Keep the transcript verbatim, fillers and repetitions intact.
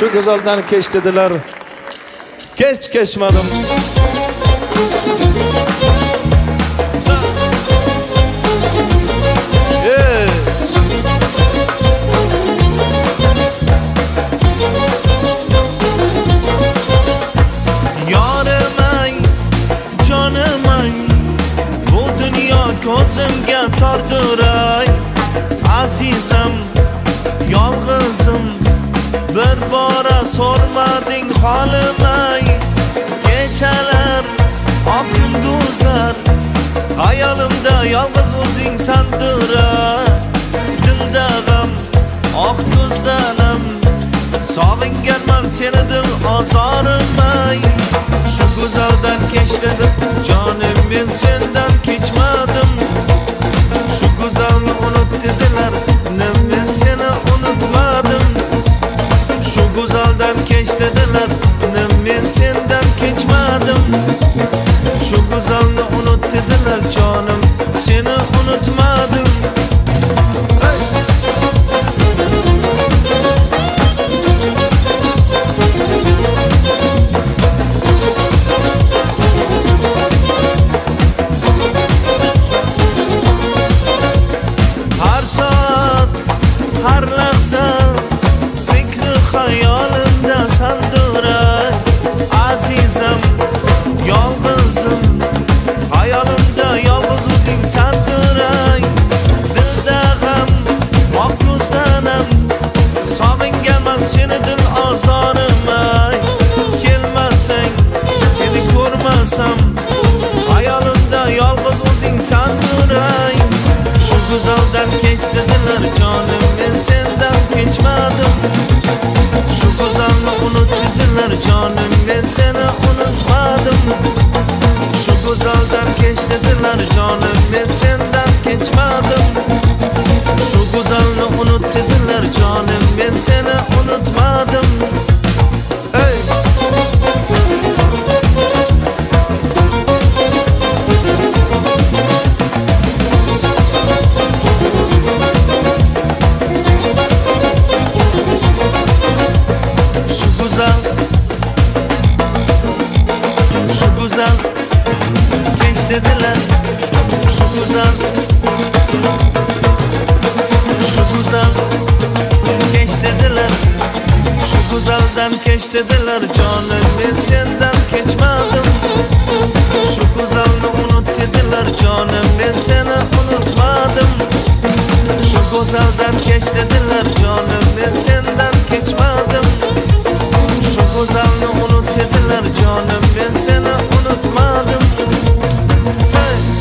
Shu go'zaldan kech dedilar, kech kechmadim. Yes. Yorimay, jonimay, bu dunyo ko'zimga tortiray. Azizim, yolg'izim, bir bora sormading holimay. Kechalar, oq kunduzlar, hayolimda yolg'iz o'zing sandirar. Dilda g'am, oq ko'zdanim, sog'inganman seni dil ozorimay. Shu go'zaldan kech dedim, jonim men sendan kechmadim. Shu go'zalni unut dedilar, men seni unutmadim. Shu go'zaldan kech dedilar, men sendan kechmadim. Shu go'zalni unut dedilar, jonim seni unutmadim. Har soat, har lahza fikri hayolimda sandiray. Azizim, yolg'izim, hayolimda yolg'iz o'zing sandiray. Dilda g'am, oq ko'zdanim, sog'inganman seni dil ozorimay. Kelmasang, seni ko'rmasam, hayolimda yolg'iz o'zing sandiray. Shu go'zaldan kech dedilar, jonim men sendan kechmadim. Shu go'zalni unut dedilar, jonim men seni unutmadim. Shu go'zaldan kech dedilar, jonim men sendan kechmadim. Shu go'zalni unut dedilar, jonim men seni unutmadim. Hey! Shu go'zal, shu go'zal kech dedilar, shu go'zal, shu go'zal kech dedilar, shu go'zaldan kech dedilar, jonim men sendan kechmadim. Shu go'zalni unut dedilar, jonim men seni unutmadim. Shu go'zaldan kech dedilar, jonim men sendan kechmadim. Shu go'zalni unut dedilar, jonim men seni unutmadim. Sen